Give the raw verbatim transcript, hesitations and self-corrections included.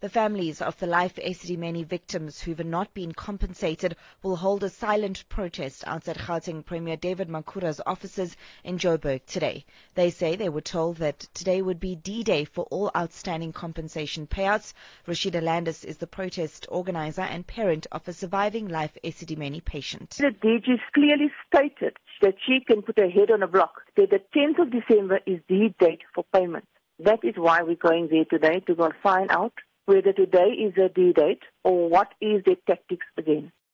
The families of the Life Esidimeni victims who've not been compensated will hold a silent protest outside Gauteng Premier David Makhura's offices in Joburg today. They say they were told that today would be D-Day for all outstanding compensation payouts. Rashida Landis is the protest organizer and parent of a surviving Life Esidimeni patient. The D G clearly stated that she can put her head on a block, that the tenth of December is the date for payment. That is why we're going there today, to go find out whether today is a D date or what is the tactics again.